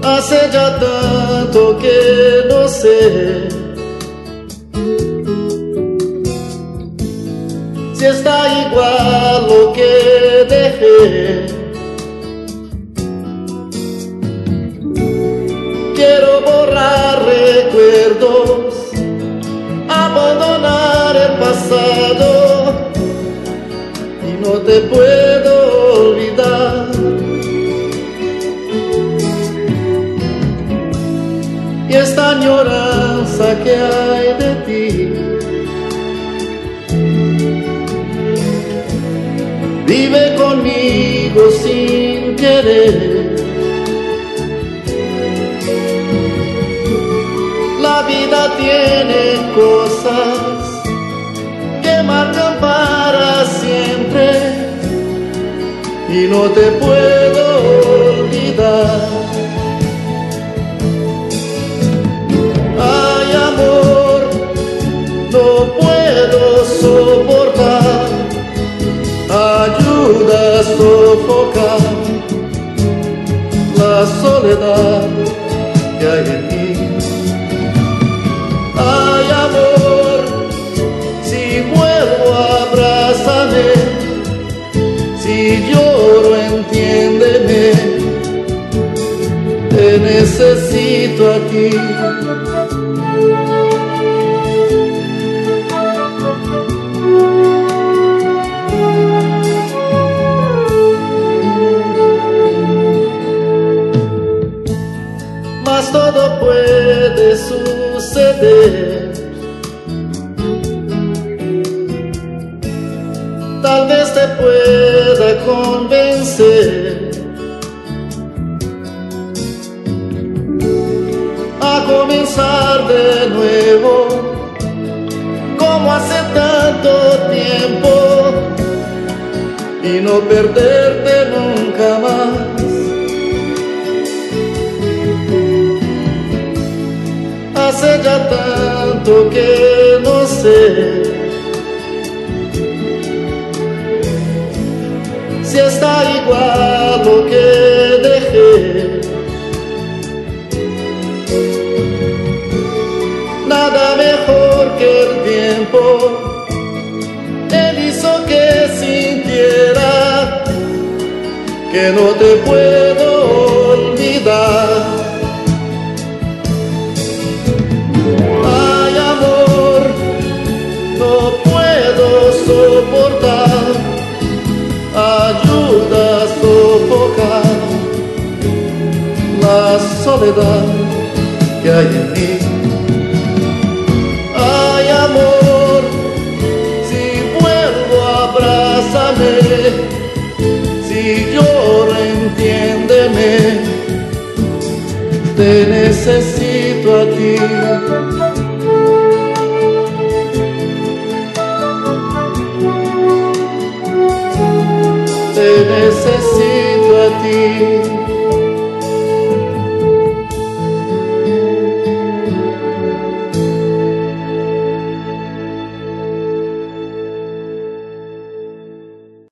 Hace ya tanto que no sé si está igual lo que dejé. Quiero borrar recuerdos, abandonar el pasado, y no te puedo olvidar. Y esta añoranza que hay de ti vive conmigo sin querer. La vida tiene cosas que marcan para siempre y no te puedo olvidar. Ay, amor, no puedo soportar, ayuda a sofocar la soledad que hay en mí. Ay, amor, si vuelvo, abrázame, si lloro, entiéndeme, te necesito a ti. Mas todo puede suceder. Tal vez te pueda convencer a comenzar de nuevo, como hace tanto tiempo, y no perderte nunca más. Hace ya tanto que no sé si está igual lo que dejé. Nada mejor que el tiempo, él hizo que sintiera que no te puedo olvidar. Soportar, ayuda a sofocar la soledad que hay en mí. Ay, amor, si vuelvo, abrázame, si lloro, entiéndeme, te necesito a ti. Te necesito a ti.